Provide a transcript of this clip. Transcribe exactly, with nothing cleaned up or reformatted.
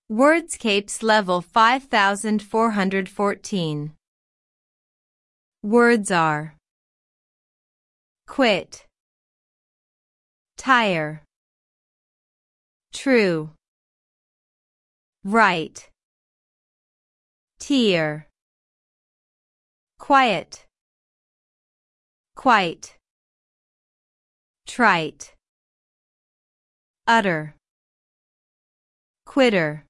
Wordscapes level five thousand four hundred fourteen. Words are quit, tire, true, right, tear, quiet, quite, trite, utter, quitter.